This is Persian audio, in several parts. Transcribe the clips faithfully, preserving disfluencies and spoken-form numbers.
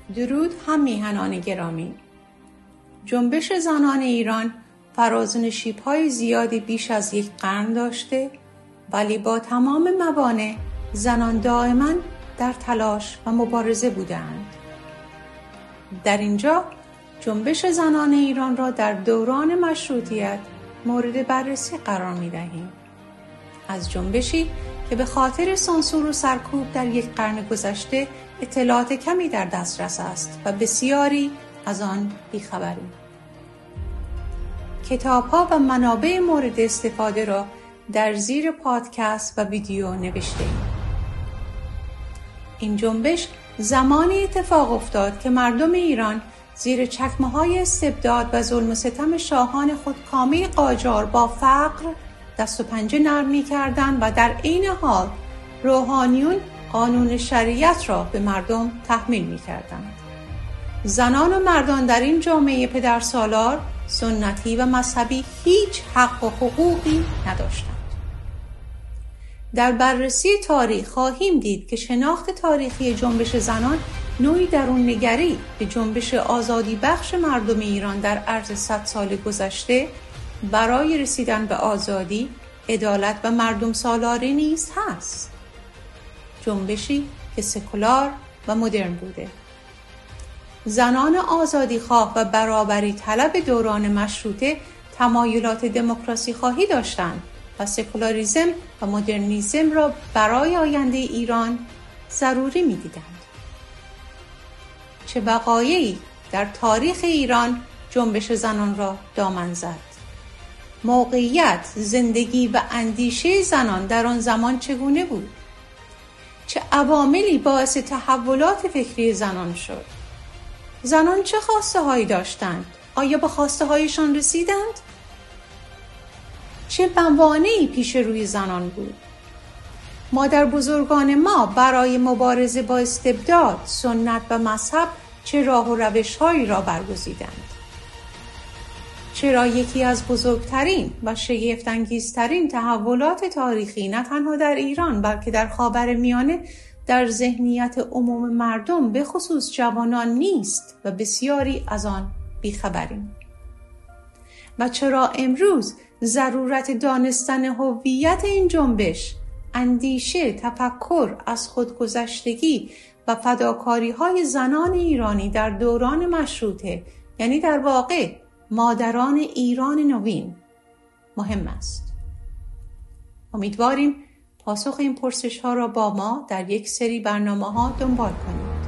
درود هم میهنان گرامی. جنبش زنان ایران فراز و نشیب‌های زیادی بیش از یک قرن داشته، ولی با تمام موانع زنان دائما در تلاش و مبارزه بودند. در اینجا جنبش زنان ایران را در دوران مشروطیت مورد بررسی قرار می‌دهیم. از جنبشی که به خاطر سانسور و سرکوب در یک قرن گذشته اطلاعات کمی در دسترس است و بسیاری از آن بیخبریم. کتاب‌ها و منابع مورد استفاده را در زیر پادکست و ویدیو نوشته‌ایم. این جنبش زمانی اتفاق افتاد که مردم ایران زیر چکمه‌های استبداد و ظلم و ستم شاهان خودکامه قاجار با فقر دست و پنجه نرم می‌کردند و در عین حال روحانیون قانون شریعت را به مردم تحمیل می‌کردند. زنان و مردان در این جامعه پدرسالار، سنتی و مذهبی هیچ حق و حقوقی نداشتند. در بررسی تاریخ خواهیم دید که شناخت تاریخی جنبش زنان نوعی درون‌نگری به جنبش آزادی بخش مردم ایران در عرض صد سال گذشته برای رسیدن به آزادی، عدالت و مردم سالاری نیز هست. جنبشی که سکولار و مدرن بوده. زنان آزادی خواه و برابری طلب دوران مشروطه تمایلات دموکراسی خواهی داشتند و سکولاریسم و مدرنیسم را برای آینده ایران ضروری می دیدند. چه وقایعی در تاریخ ایران جنبش زنان را دامن زد؟ موقعیت، زندگی و اندیشه زنان در آن زمان چگونه بود؟ چه عواملی باعث تحولات فکری زنان شد؟ زنان چه خواسته هایی داشتند؟ آیا به خواسته هایشان رسیدند؟ چه موانعی پیش روی زنان بود؟ مادر بزرگان ما برای مبارزه با استبداد، سنت و مذهب چه راه و روش هایی را برگزیدند؟ چرا یکی از بزرگترین و شگفت‌انگیزترین تحولات تاریخی نه تنها در ایران بلکه در خاورمیانه در ذهنیت عموم مردم به خصوص جوانان نیست و بسیاری از آن بیخبریم؟ و چرا امروز ضرورت دانستن هویت این جنبش، اندیشه، تفکر از خودگذشتگی و فداکاری‌های زنان ایرانی در دوران مشروطه، یعنی در واقع مادران ایران نوین، مهم است؟ امیدواریم پاسخ این پرسش‌ها را با ما در یک سری برنامه‌ها دنبال کنید.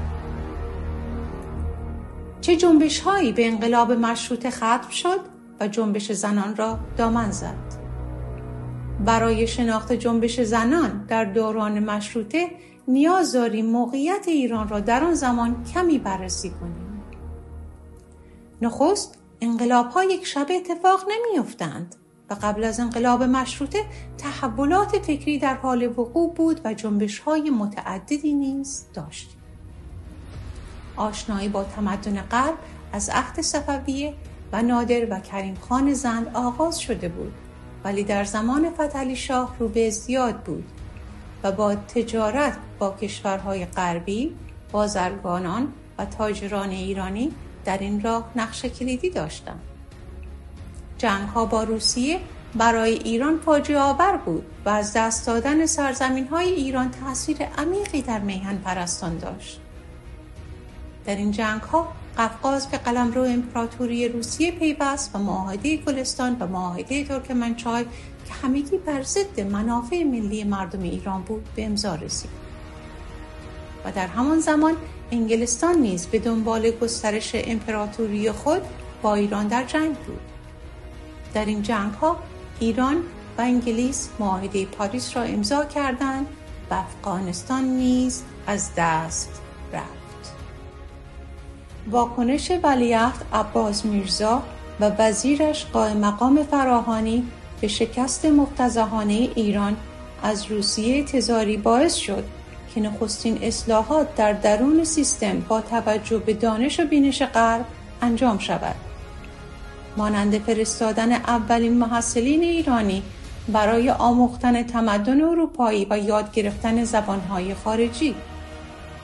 چه جنبش‌هایی به انقلاب مشروطه ختم شد و جنبش زنان را دامن زد؟ برای شناخت جنبش زنان در دوران مشروطه نیاز داریم موقعیت ایران را در آن زمان کمی بررسی کنیم. نخست، انقلاب‌ها یک شب اتفاق نمی‌افتند و قبل از انقلاب مشروطه تحولات فکری در حال وقوع بود و جنبش‌های متعددی نیز داشت. آشنایی با تمدن غرب از عهد صفویه و نادر و کریم خان زند آغاز شده بود، ولی در زمان فتحعلی شاه رو به ازدیاد بود و با تجارت با کشورهای غربی، بازرگانان و تاجران ایرانی در این راه نقش کلیدی داشتند. جنگ‌ها با روسیه برای ایران فاجعه آور بود و از دست دادن سرزمین‌های ایران تأثیر عمیقی در میهن پرستان داشت. در این جنگ‌ها قفقاز به قلمرو امپراتوری روسیه پیوست و معاهده گلستان و معاهده ترکمنچای که همگی بر ضد منافع ملی مردم ایران بود به امضا رسید. و در همان زمان انگلستان نیز به دنبال گسترش امپراتوری خود با ایران در جنگ بود. در این جنگ‌ها ایران و انگلیس معاهده پاریس را امضا کردند و افغانستان نیز از دست رفت. واکنش ولیعهد عباس میرزا و وزیرش قائم مقام فراهانی به شکست مفتضحانه ایران از روسیه تزاری باعث شد که نخستین اصلاحات در درون سیستم با توجه به دانش و بینش غرب انجام شود، مانند فرستادن اولین محصلین ایرانی برای آموختن تمدن اروپایی و یاد گرفتن زبانهای خارجی.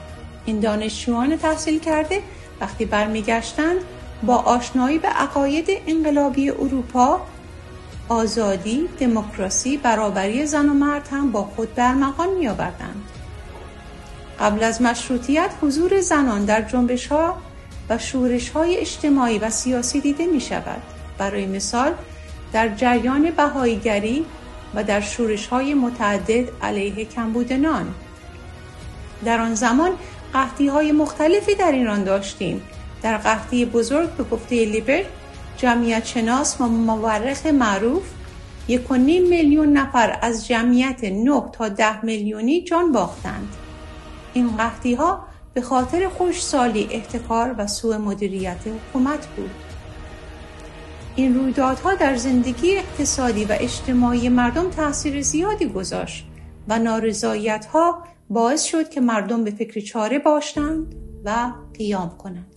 این دانشجویان تحصیل کرده وقتی برمیگشتند با آشنایی به عقاید انقلابی اروپا، آزادی، دموکراسی، برابری زن و مرد هم با خود در مقام می آوردند. قبل از مشروطیت حضور زنان در جنبش‌ها و شورش‌های اجتماعی و سیاسی دیده می شود. برای مثال در جریان بهاییگری و در شورش‌های متعدد علیه کمبود نان. در آن زمان قحطی‌های مختلفی در ایران داشتیم. در قحطی بزرگ به گفته لیبر، جمعیت شناس و مورخ معروف، یک و نیم میلیون نفر از جمعیت نه تا ده میلیونی جان باختند. این قحطی‌ها به خاطر خشکسالی، احتکار و سوء مدیریت حکومت بود. این رویدادها در زندگی اقتصادی و اجتماعی مردم تأثیر زیادی گذاشت و نارضایت‌ها باعث شد که مردم به فکر چاره باشند و قیام کنند.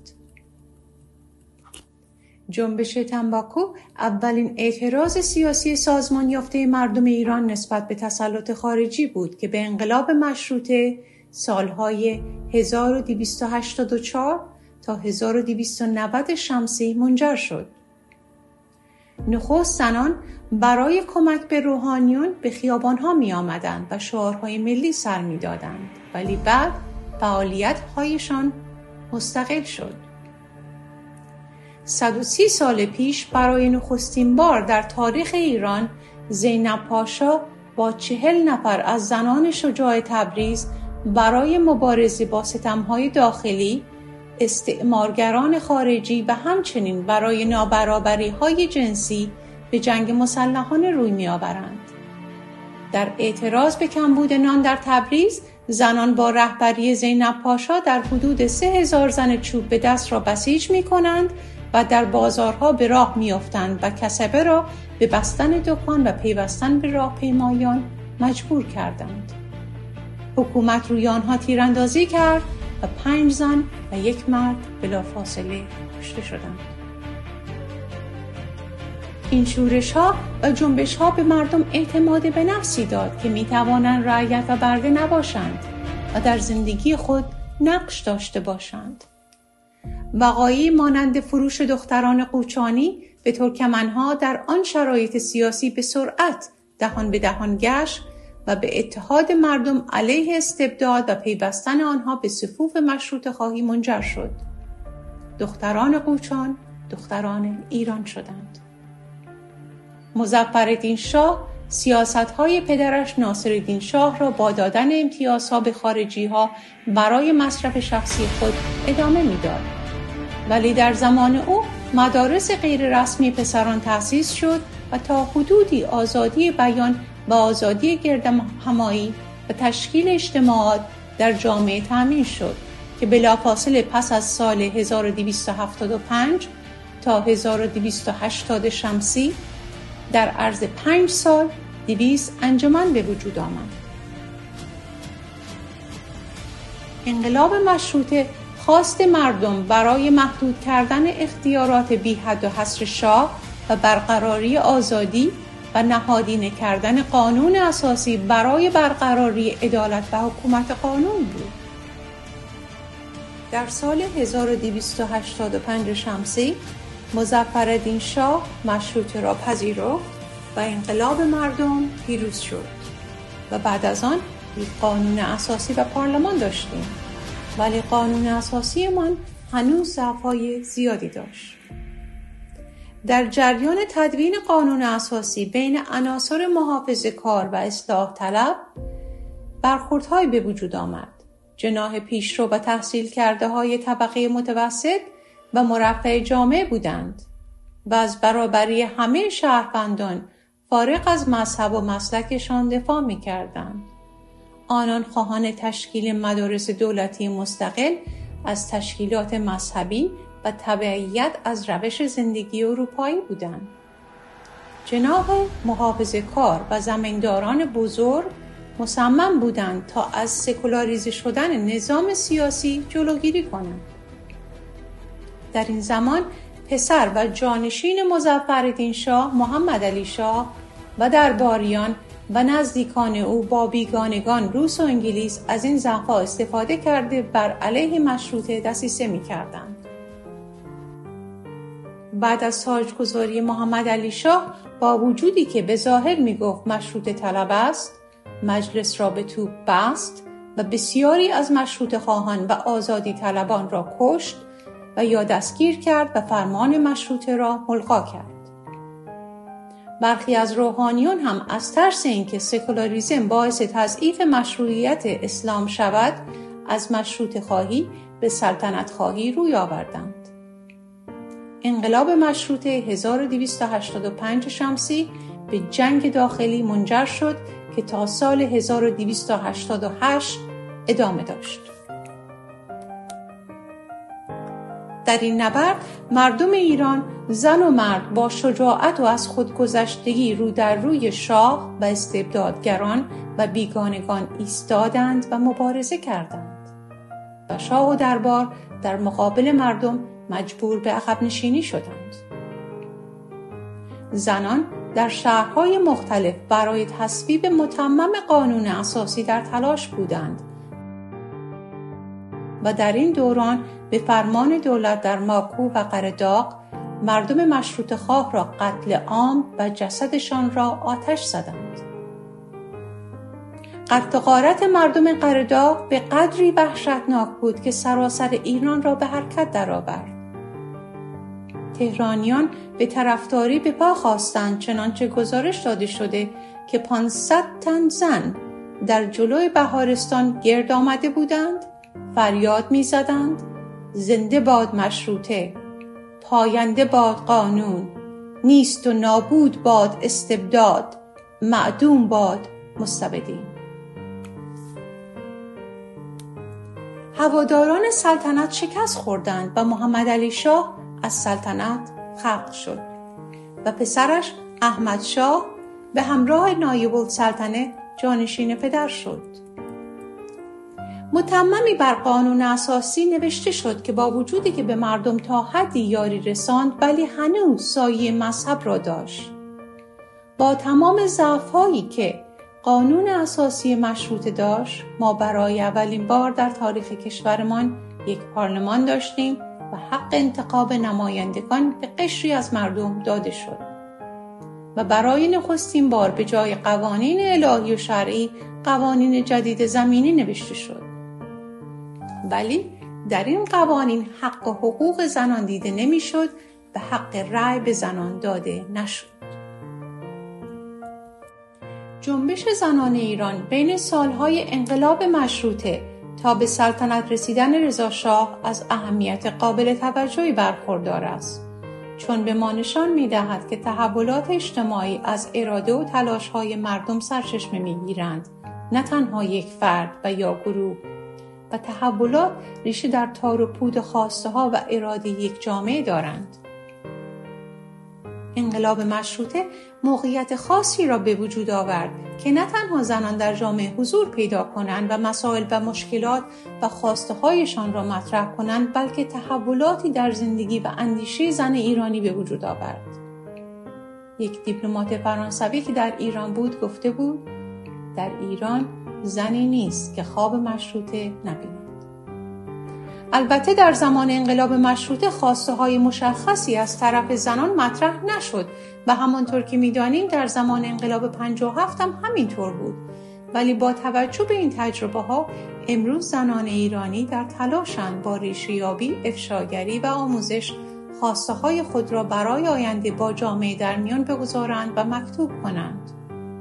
جنبش تنباکو اولین اعتراض سیاسی سازمان یافته مردم ایران نسبت به تسلط خارجی بود که به انقلاب مشروطه سالهای هزار و دویست و هشتاد و چهار تا هزار و دویست و نود شمسی منجر شد. نخست زنان برای کمک به روحانیون به خیابان‌ها می آمدند و شعارهای ملی سر می دادند، ولی بعد فعالیت‌هایشان مستقل شد. صد و سی سال پیش برای نخستین بار در تاریخ ایران زینب پاشا با چهل نفر از زنان شجاع تبریز برای مبارزه با ستم‌های داخلی، استعمارگران خارجی و همچنین برای نابرابری‌های جنسی به جنگ مسلحانه روی می‌آورند. در اعتراض به کمبود نان در تبریز، زنان با رهبری زینب پاشا در حدود سه هزار زن چوب به دست را بسیج می‌کنند و در بازارها به راه می‌افتند و کسبه را به بستن دکان و پیوستن به راهپیمایان مجبور کردند. حکومت روی آنها تیراندازی کرد و پنج زن و یک مرد بلافاصله کشته شدند. این شورش‌ها و جنبش‌ها به مردم اعتماد به نفسی داد که می‌توانند رعیت و برده نباشند و در زندگی خود نقش داشته باشند. وقایعی مانند فروش دختران قوچانی به ترکمنها در آن شرایط سیاسی به سرعت دهان به دهان گشت و به اتحاد مردم علیه استبداد و پیوستن آنها به صفوف مشروطه خواهی منجر شد. دختران قوچان دختران ایران شدند. مظفرالدین شاه سیاست‌های پدرش ناصرالدین شاه را با دادن امتیازها به خارجی‌ها برای مصرف شخصی خود ادامه می‌داد. ولی در زمان او مدارس غیر رسمی پسران تأسیس شد و تا حدودی آزادی بیان و آزادی گردهمایی و تشکیل اجتماعات در جامعه تأمین شد که بلافاصله پس از سال هزار و دویست و هفتاد و پنج تا هزار و دویست و هشتاد شمسی در عرض پنج سال دویست انجمن به وجود آمد. انقلاب مشروطه خواست مردم برای محدود کردن اختیارات بی حد و حصر شاه و برقراری آزادی و نهادینه کردن قانون اساسی برای برقراری عدالت و حکومت قانون بود. در سال هزار و دویست و هشتاد و پنج شمسی مظفرالدین شاه مشروطه را پذیرفت و انقلاب مردم پیروز شد و بعد از آن یک قانون اساسی و پارلمان داشتیم، ولی قانون اساسی من هنوز ضعف‌های زیادی داشت. در جریان تدوین قانون اساسی بین عناصر محافظه‌کار و اصلاح طلب برخوردهایی به وجود آمد. جناح پیشرو و تحصیل کرده های طبقه متوسط و مرفه جامعه بودند و از برابری همه شهروندان فارغ از مذهب و مسلکشان دفاع می کردند. آنان خواهان تشکیل مدارس دولتی مستقل از تشکیلات مذهبی و تبعیت از روش زندگی اروپایی بودند. جناح محافظه‌کار و زمینداران بزرگ مصمم بودند تا از سکولاریزه شدن نظام سیاسی جلوگیری کنند. در این زمان پسر و جانشین مظفرالدین شاه محمد علی شاه و درباریان و نزدیکان او با بیگانگان روس و انگلیس از این ضعف‌ها استفاده کرده بر علیه مشروطه دسیسه می‌کردند. بعد از تاجگذاری محمد علی شاه با وجودی که به ظاهر می‌گفت مشروطه طلب است، مجلس را به توپ بست و بسیاری از مشروطه خواهان و آزادی طلبان را کشت و یا دستگیر کرد و فرمان مشروطه را ملغا کرد. برخی از روحانیون هم از ترس اینکه سکولاریسم باعث تضعیف مشروعیت اسلام شود، از مشروطه خواهی به سلطنت خواهی روی آوردند. انقلاب مشروطه هزار و دویست و هشتاد و پنج شمسی به جنگ داخلی منجر شد که تا سال هزار و دویست و هشتاد و هشت ادامه داشت. در این نبرد مردم ایران، زن و مرد، با شجاعت و از خودگذشتگی رو در روی شاه و استبدادگران و بیگانگان ایستادند و مبارزه کردند و شاه و دربار در مقابل مردم مجبور به عقب نشینی شدند. زنان در شهرهای مختلف برای تصویب متمم قانون اساسی در تلاش بودند و در این دوران به فرمان دولت در ماکو و قرداغ مردم مشروطه خواه را قتل عام و جسدشان را آتش زدند. قتل و غارت مردم قرداغ به قدری وحشتناک بود که سراسر ایران را به حرکت درآورد. تهرانیان به طرفداری به پا خواستند، چنانچه گزارش داده شده که پانصد تن زن در جلوی بهارستان گرد آمده بودند، فریاد می زدند: زنده باد مشروطه، پاینده باد قانون، نیست و نابود باد استبداد، معدوم باد مستبدین. هواداران سلطنت شکست خوردند و محمد علی شاه از سلطنت خلع شد و پسرش احمد شاه به همراه نایب السلطنه جانشین پدر شد. متممی بر قانون اساسی نوشته شد که با وجودی که به مردم تا حدی یاری رساند، ولی هنوز سایه مذهب را داشت. با تمام ضعف‌هایی که قانون اساسی مشروطه داشت، ما برای اولین بار در تاریخ کشورمان یک پارلمان داشتیم و حق انتخاب نمایندگان به قشری از مردم داده شد و برای نخستین بار به جای قوانین الهی و شرعی قوانین جدید زمینی نوشته شد. ولی در این قوانین حق و حقوق زنان دیده نمی‌شد و حق رأی به زنان داده نشد. جنبش زنان ایران بین سالهای انقلاب مشروطه تا به سلطنت رسیدن رضا شاه از اهمیت قابل توجهی برخوردار است، چون به ما نشان می‌دهد که تحولات اجتماعی از اراده و تلاش‌های مردم سرچشمه می‌گیرند، نه تنها یک فرد و یا گروه، و تحولات ریشه در تار و پود خواسته‌ها و اراده یک جامعه دارند. انقلاب مشروطه موقعیت خاصی را به وجود آورد که نه تنها زنان در جامعه حضور پیدا کنند و مسائل و مشکلات و خواسته‌هایشان را مطرح کنند، بلکه تحولاتی در زندگی و اندیشه زن ایرانی به وجود آورد. یک دیپلمات فرانسوی که در ایران بود گفته بود: در ایران زنی نیست که خواب مشروطه نبیند. البته در زمان انقلاب مشروطه خواسته های مشخصی از طرف زنان مطرح نشد و همانطور که می‌دانیم در زمان انقلاب پنجاه و هفت هم همینطور بود، ولی با توجه به این تجربه ها امروز زنان ایرانی در تلاشند با ریشه‌یابی، افشاگری و آموزش خواسته های خود را برای آینده با جامعه در میان بگذارند و مکتوب کنند.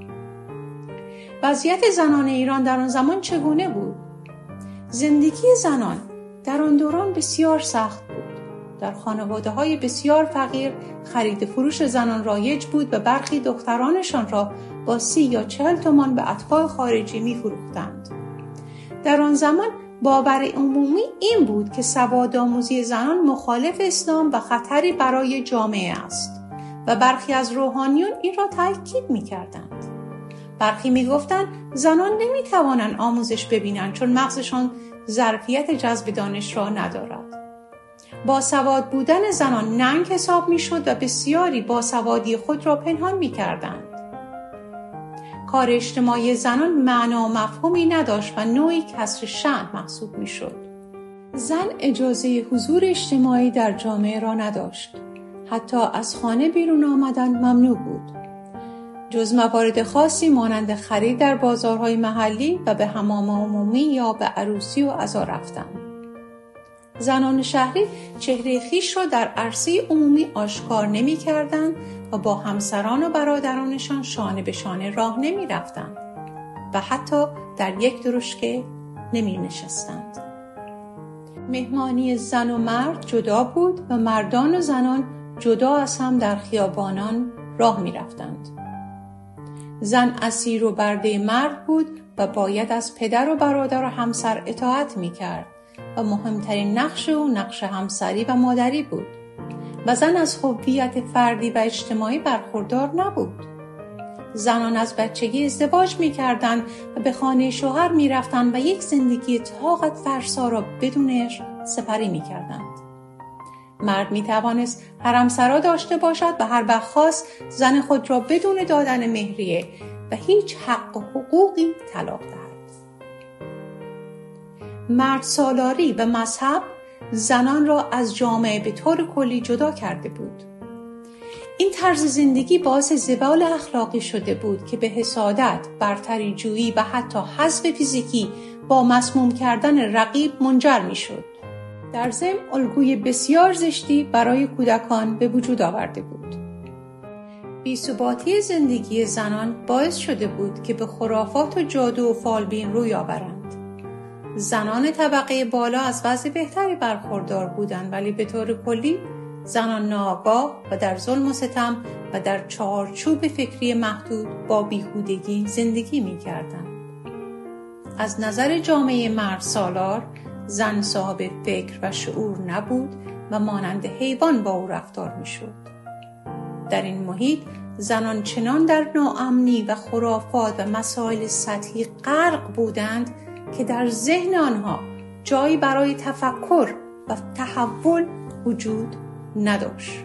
وضعیت زنان ایران در آن زمان چگونه بود؟ زندگی زنان در آن دوران بسیار سخت بود. در خانواده‌های بسیار فقیر خرید فروش زنان رایج بود و برخی دخترانشان را با سی یا چهل تومان به اتباع خارجی می‌فروختند. در آن زمان باور عمومی این بود که سوادآموزی زنان مخالف اسلام و خطری برای جامعه است و برخی از روحانیون این را تأکید می‌کردند. برخی می‌گفتند زنان نمی‌توانند آموزش ببینند چون مغزشان ظرفیت جذب دانش را ندارد. باسواد بودن زنان ننگ حساب می‌شد و بسیاری باسوادی خود را پنهان می‌کردند. کار اجتماعی زنان معنا و مفهومی نداشت و نوعی کسر شأن محسوب می‌شد. زن اجازه حضور اجتماعی در جامعه را نداشت. حتی از خانه بیرون آمدن ممنوع بود. جز موارد خاصی مانند خرید در بازارهای محلی و به حمام عمومی یا به عروسی و عزا رفتن. زنان شهری چهره خویش را در عرصه عمومی آشکار نمی کردند و با همسران و برادرانشان شانه به شانه راه نمی رفتند و حتی در یک درشکه نمی نشستند. مهمانی زن و مرد جدا بود و مردان و زنان جدا از هم در خیابانان راه می رفتند. زن اسیر و برده مرد بود و باید از پدر و برادر و همسر اطاعت می کرد و مهمترین نقش او نقش همسری و مادری بود و زن از هویت فردی و اجتماعی برخوردار نبود. زنان از بچگی ازدواج می کردند و به خانه شوهر می رفتند و یک زندگی طاقت فرسا را بدون عشق سپری می کردند. مرد می توانست حرمسرا داشته باشد و هر وقت خواست زن خود را بدون دادن مهریه و هیچ حق و حقوقی طلاق دهد. مرد سالاری و مذهب زنان را از جامعه به طور کلی جدا کرده بود. این طرز زندگی باعث زوال اخلاقی شده بود که به حسادت، برتری جویی و حتی حذف فیزیکی با مسموم کردن رقیب منجر می شد. در ضمن الگوی بسیار زشتی برای کودکان به وجود آورده بود. بی‌ثباتی زندگی زنان باعث شده بود که به خرافات و جادو و فالبین روی آورند. زنان طبقه بالا از وضع بهتری برخوردار بودند، ولی به طور کلی زنان ناآگاه و در ظلم و ستم و در چارچوب فکری محدود با بیهودگی زندگی می کردند. از نظر جامعه مرد سالار، زن صاحب فکر و شعور نبود و مانند حیوان با او رفتار می شد. در این محیط زنان چنان در ناامنی و خرافات و مسائل سطحی غرق بودند که در ذهن آنها جایی برای تفکر و تحول وجود نداشت.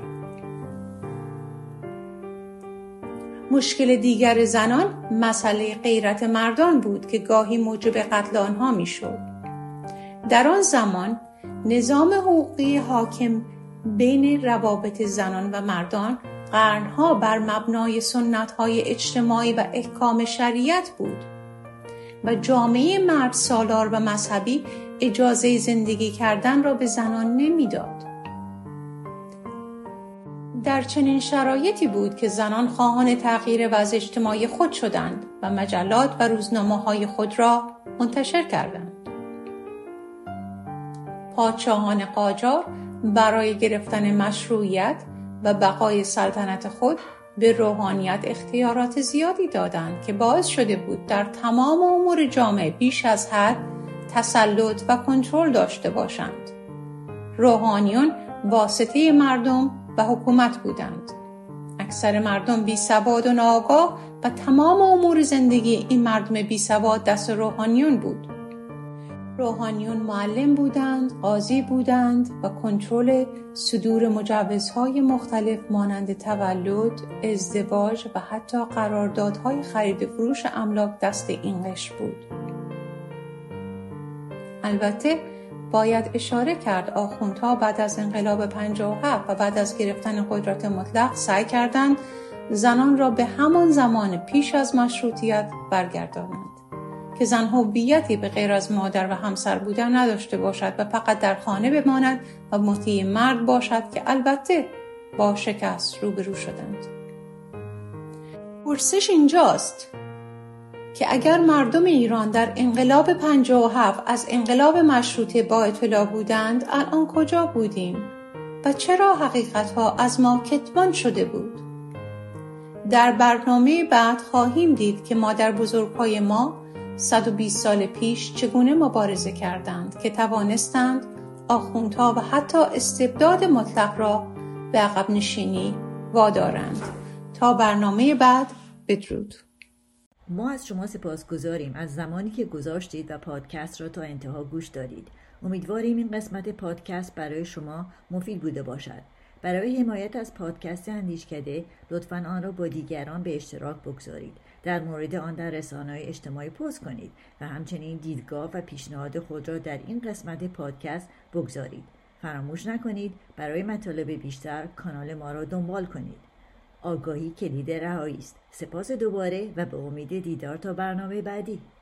مشکل دیگر زنان مسئله غیرت مردان بود که گاهی موجب قتل آنها میشد. در آن زمان نظام حقوقی حاکم بین روابط زنان و مردان قرنها بر مبنای سنت‌های اجتماعی و احکام شریعت بود و جامعه مرد سالار و مذهبی اجازه زندگی کردن را به زنان نمیداد. در چنین شرایطی بود که زنان خواهان تغییر وضع اجتماعی خود شدند و مجلات و روزنامه‌های خود را منتشر کردند. پادشاهان قاجار برای گرفتن مشروعیت و بقای سلطنت خود به روحانیت اختیارات زیادی دادند که باعث شده بود در تمام امور جامعه بیش از حد تسلط و کنترل داشته باشند. روحانیون واسطه مردم و حکومت بودند. اکثر مردم بی سواد و ناآگاه و تمام امور زندگی این مردم بی سواد دست روحانیون بود. روحانیون معلم بودند، قاضی بودند و کنترل صدور مجوزهای مختلف مانند تولد، ازدواج و حتی قراردادهای خرید و فروش املاک دست این قشر بود. البته باید اشاره کرد آخوندها بعد از انقلاب پنجاه و هفت و بعد از گرفتن قدرت مطلق سعی کردند زنان را به همان زمان پیش از مشروطیت برگردانند که زن هویتی به غیر از مادر و همسر بودن نداشته باشد و فقط در خانه بماند و مطیع مرد باشد که البته با شکست روبرو شدند. پرسش اینجاست که اگر مردم ایران در انقلاب پنجاه و هفت از انقلاب مشروطه با اطلاع بودند، الان کجا بودیم و چرا حقیقتها از ما کتمان شده بود؟ در برنامه بعد خواهیم دید که مادر بزرگهای ما صد و بیست سال پیش چگونه مبارزه کردند که توانستند آخوندها و حتی استبداد مطلق را به عقب نشینی وادارند. تا برنامه بعد، بدرود. ما از شما سپاسگزاریم از زمانی که گذاشتید و پادکست را تا انتها گوش دادید. امیدواریم این قسمت پادکست برای شما مفید بوده باشد. برای حمایت از پادکست اندیشکده لطفاً آن را با دیگران به اشتراک بگذارید. در مورد آن در رسانه‌های اجتماعی پست کنید و همچنین دیدگاه و پیشنهاد خود را در این قسمت پادکست بگذارید. فراموش نکنید برای مطالب بیشتر کانال ما را دنبال کنید. آگاهی کلید رهایی است. سپاس دوباره و به امید دیدار تا برنامه بعدی.